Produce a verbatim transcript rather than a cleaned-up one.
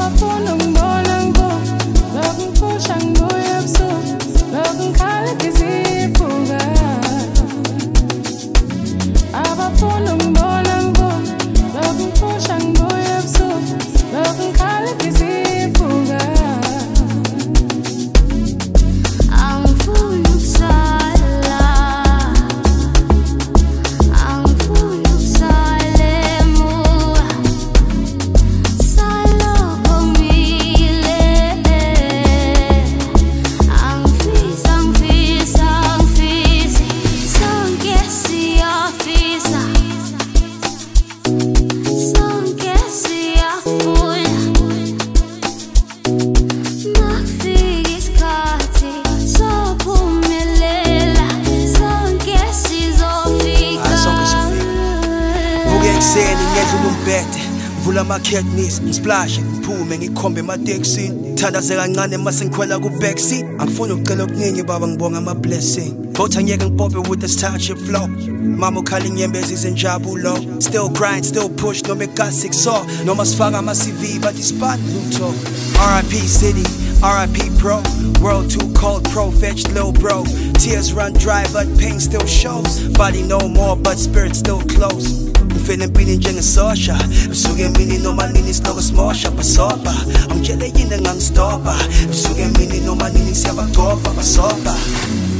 abafuna ungibona ngibuka, lokhu ngiphusha ngibuye ebusuku, lokhu ngikhala ngiziphuka. Abafuna ungibona ngibuka, lokhu ngiphusha ngibuye ebusuku, lokhu ngikhala ngiziphuka. Vula ama-kidneys, splash, ngiphume ngikhombe ematekisini. Thandaze kancane mase ngikhwela ku-backseat. Angifuni ukucela okuningi baba ngibonga ama-blessing. Both angiyeke ngipophe with this township flow. Mama ukhala inyembezi zenjabulo. Still grind, still push, noma ekasi kuso. Noma sifaka ama-C V, but isipani lutho. R I P city, R I P pro. World too cold, pro-fetched lil bro. Tears run dry, but pain still shows. Body no more, but spirit still close. Feeling feeling njengesosha usuke emini noma nini sihloko smosha basoba angitshele yini ngangistopha usuke emini noma nini siyabagobha basoba.